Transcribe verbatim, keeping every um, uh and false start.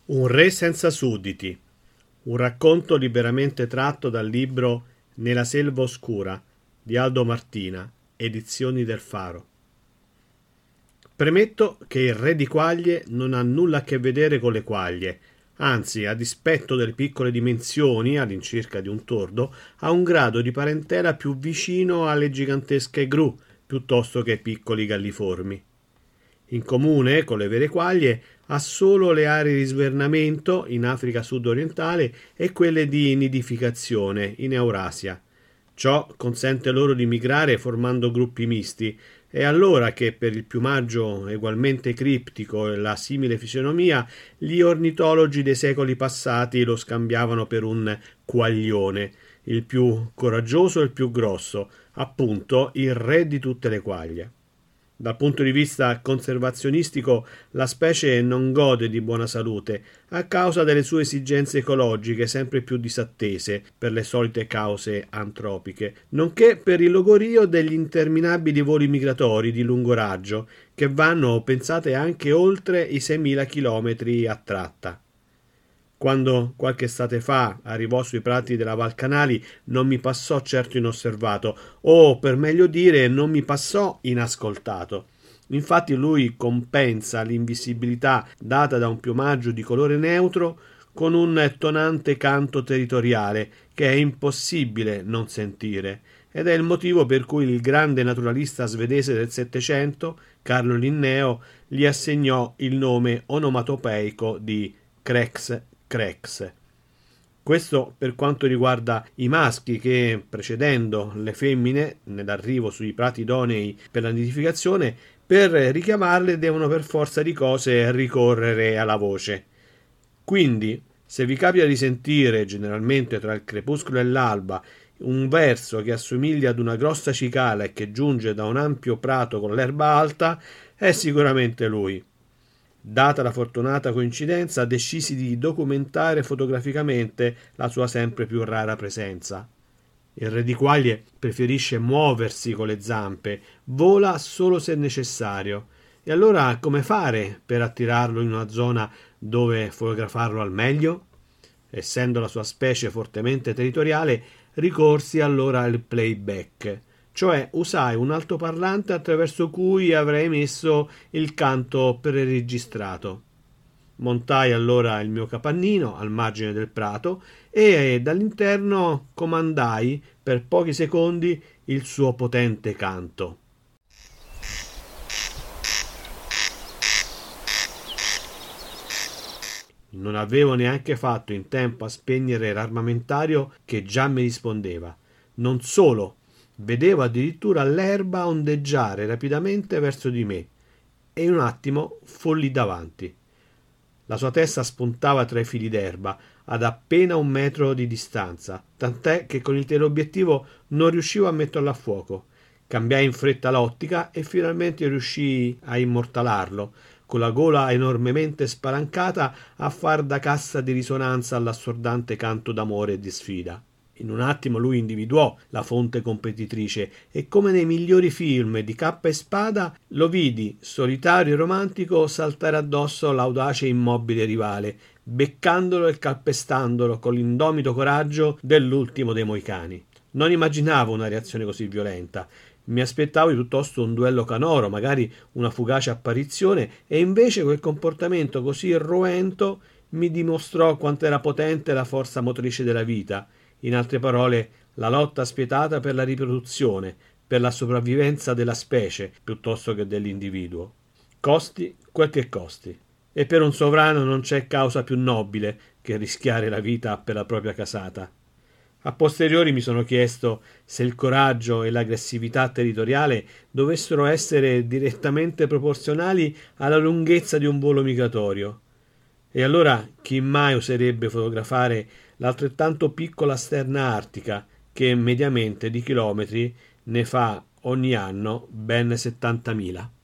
Un re senza sudditi, un racconto liberamente tratto dal libro Nella selva oscura di Aldo Martina, edizioni del Faro. Premetto che il re di quaglie non ha nulla a che vedere con le quaglie, anzi, a dispetto delle piccole dimensioni, all'incirca di un tordo, ha un grado di parentela più vicino alle gigantesche gru, piuttosto che ai piccoli galliformi. In comune con le vere quaglie ha solo le aree di svernamento in Africa sud-orientale e quelle di nidificazione in Eurasia. Ciò consente loro di migrare formando gruppi misti. È allora che, per il piumaggio egualmente criptico e la simile fisionomia, gli ornitologi dei secoli passati lo scambiavano per un quaglione, il più coraggioso e il più grosso, appunto il re di tutte le quaglie. Dal punto di vista conservazionistico, la specie non gode di buona salute a causa delle sue esigenze ecologiche sempre più disattese per le solite cause antropiche, nonché per il logorio degli interminabili voli migratori di lungo raggio che vanno, pensate, anche oltre i seimila chilometri a tratta. Quando qualche estate fa arrivò sui prati della Val Canali non mi passò certo inosservato, o per meglio dire non mi passò inascoltato. Infatti lui compensa l'invisibilità data da un piumaggio di colore neutro con un tonante canto territoriale che è impossibile non sentire, ed è il motivo per cui il grande naturalista svedese del Settecento, Carlo Linneo, gli assegnò il nome onomatopeico di Crex Crex. Questo per quanto riguarda i maschi che, precedendo le femmine nell'arrivo sui prati idonei per la nidificazione, per richiamarle devono per forza di cose ricorrere alla voce. Quindi, se vi capita di sentire, generalmente tra il crepuscolo e l'alba, un verso che assomiglia ad una grossa cicala e che giunge da un ampio prato con l'erba alta, è sicuramente lui. Data la fortunata coincidenza, decisi di documentare fotograficamente la sua sempre più rara presenza. Il re di quaglie preferisce muoversi con le zampe, vola solo se necessario. E allora come fare per attirarlo in una zona dove fotografarlo al meglio? Essendo la sua specie fortemente territoriale, ricorsi allora al playback, cioè usai un altoparlante attraverso cui avrei messo il canto preregistrato. Montai allora il mio capannino al margine del prato e dall'interno comandai per pochi secondi il suo potente canto. Non avevo neanche fatto in tempo a spegnere l'armamentario che già mi rispondeva. Non solo, vedevo addirittura l'erba ondeggiare rapidamente verso di me e in un attimo fu lì davanti. La sua testa spuntava tra i fili d'erba ad appena un metro di distanza, tant'è che con il teleobiettivo non riuscivo a metterlo a fuoco. Cambiai in fretta l'ottica e finalmente riuscii a immortalarlo, con la gola enormemente spalancata a far da cassa di risonanza all'assordante canto d'amore e di sfida. In un attimo lui individuò la fonte competitrice e, come nei migliori film di cappa e spada, lo vidi, solitario e romantico, saltare addosso l'audace e immobile rivale, beccandolo e calpestandolo con l'indomito coraggio dell'ultimo dei moicani. Non immaginavo una reazione così violenta. Mi aspettavo piuttosto un duello canoro, magari una fugace apparizione, e invece quel comportamento così irruento mi dimostrò quanto era potente la forza motrice della vita. In altre parole, la lotta spietata per la riproduzione, per la sopravvivenza della specie piuttosto che dell'individuo. Costi quel che costi. E per un sovrano non c'è causa più nobile che rischiare la vita per la propria casata. A posteriori mi sono chiesto se il coraggio e l'aggressività territoriale dovessero essere direttamente proporzionali alla lunghezza di un volo migratorio. E allora chi mai oserebbe fotografare l'altrettanto piccola sterna artica che mediamente di chilometri ne fa ogni anno ben settantamila?